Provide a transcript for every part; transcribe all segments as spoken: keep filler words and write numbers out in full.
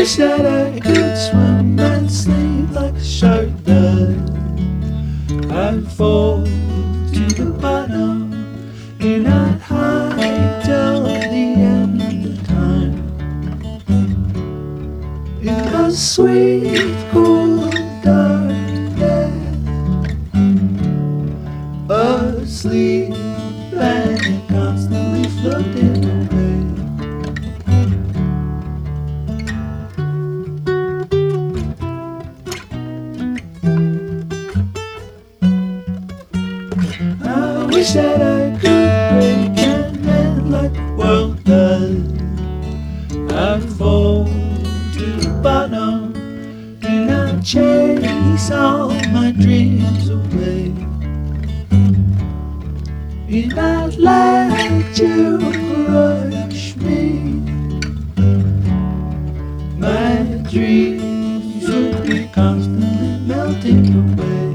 wish that I could swim and sleep like a shark does. I'd fall to the bottom and I'd hide till the end of time. In the sweet, cool, dark death, asleep and constantly floating away. I wish that I could break and mend like the world does. I'd fall to the bottom and I'd chase all my dreams away. And I'd let you crush me. My dreams would be constantly melting away.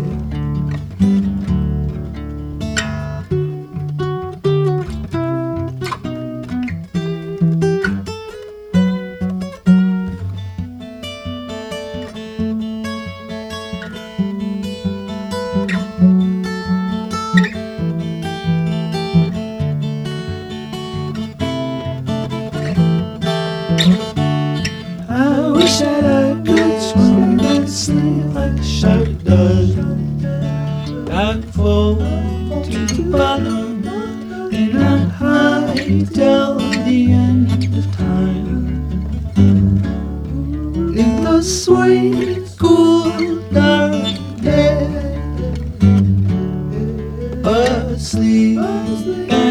I wish that I could swim and sleep like a shark does. I'd fall to the bottom and I'd hide till the end of time. In the sweet, cool, dark day, asleep